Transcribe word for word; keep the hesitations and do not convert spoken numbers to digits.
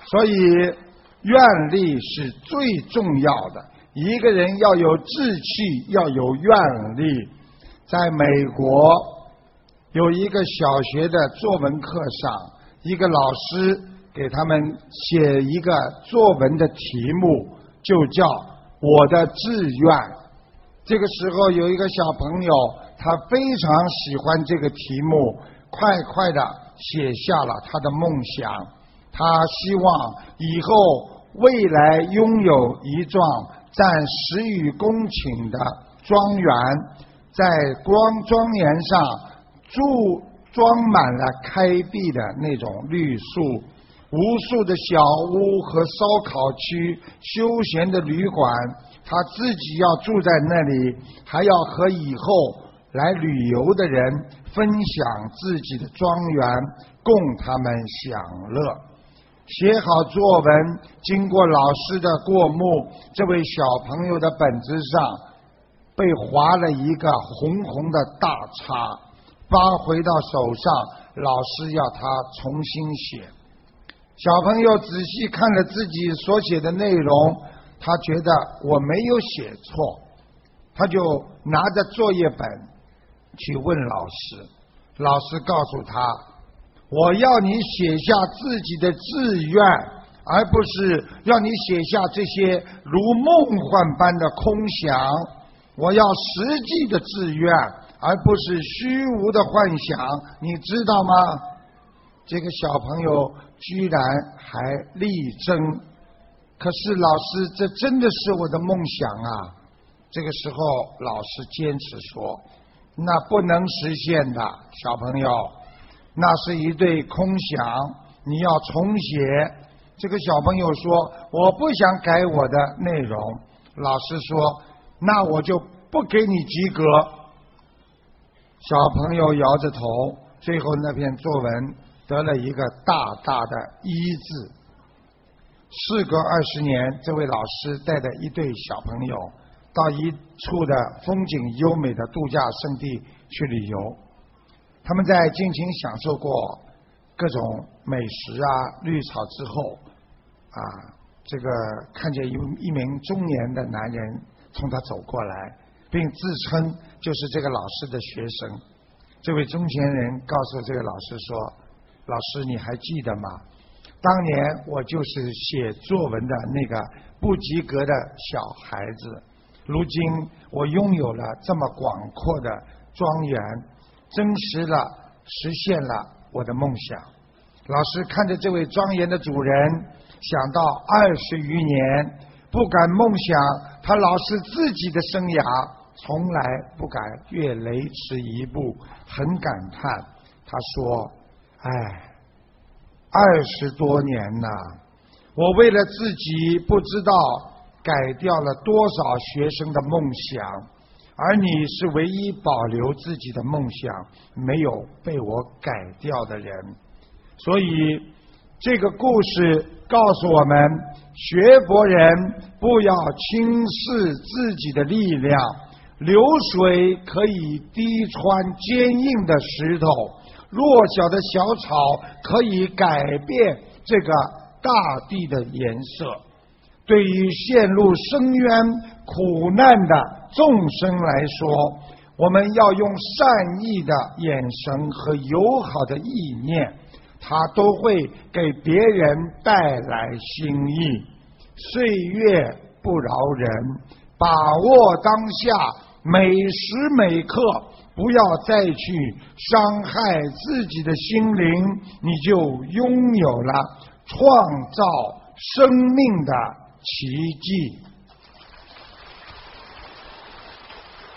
所以愿力是最重要的。一个人要有志气，要有愿力。在美国有一个小学的作文课上，一个老师给他们写一个作文的题目，就叫我的志愿。这个时候有一个小朋友，他非常喜欢这个题目，快快的写下了他的梦想。他希望以后未来拥有一幢占十余公顷的庄园，在光庄园上住装满了开闭的那种绿树，无数的小屋和烧烤区、休闲的旅馆，他自己要住在那里，还要和以后来旅游的人分享自己的庄园，供他们享乐。写好作文，经过老师的过目，这位小朋友的本子上被划了一个红红的大叉，发回到手上，老师要他重新写。小朋友仔细看了自己所写的内容，他觉得我没有写错，他就拿着作业本去问老师。老师告诉他，我要你写下自己的志愿，而不是要你写下这些如梦幻般的空想。我要实际的志愿，而不是虚无的幻想，你知道吗？这个小朋友居然还力争，可是老师，这真的是我的梦想啊！这个时候老师坚持说，那不能实现的，小朋友，那是一对空想，你要重写。这个小朋友说，我不想改我的内容。老师说，那我就不给你及格。小朋友摇着头，最后那篇作文得了一个大大的一字。事隔二十年，这位老师带着一对小朋友到一处的风景优美的度假胜地去旅游。他们在尽情享受过各种美食啊、绿草之后啊，这个看见一一名中年的男人从他走过来，并自称就是这个老师的学生。这位中年人告诉这个老师说，老师你还记得吗？当年我就是写作文的那个不及格的小孩子，如今我拥有了这么广阔的庄园，真实了实现了我的梦想。老师看着这位庄严的主人，想到二十余年不敢梦想他老师自己的生涯，从来不敢越雷池一步，很感叹。他说，哎，二十多年呐，我为了自己不知道改掉了多少学生的梦想，而你是唯一保留自己的梦想没有被我改掉的人。所以这个故事告诉我们，学佛人不要轻视自己的力量。流水可以滴穿坚硬的石头，弱小的小草可以改变这个大地的颜色。对于陷入深渊苦难的众生来说，我们要用善意的眼神和友好的意念，它都会给别人带来心意。岁月不饶人，把握当下，每时每刻不要再去伤害自己的心灵，你就拥有了创造生命的奇迹。